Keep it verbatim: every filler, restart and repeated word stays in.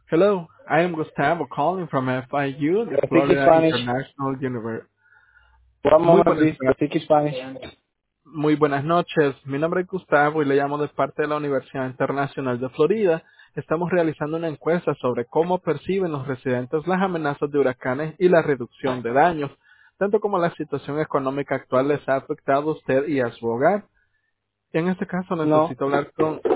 Hello, I am Gustavo calling from F I U, the Speak Florida Spanish. International University. One Muy moment, buenas, please. Speak Spanish. muy buenas noches. Mi nombre es Gustavo y le llamo de parte de la Universidad Internacional de Florida. Estamos realizando una encuesta sobre cómo perciben los residentes las amenazas de huracanes y la reducción de daños, tanto como la situación económica actual les ha afectado a usted y a su hogar. En este caso No. necesito hablar con...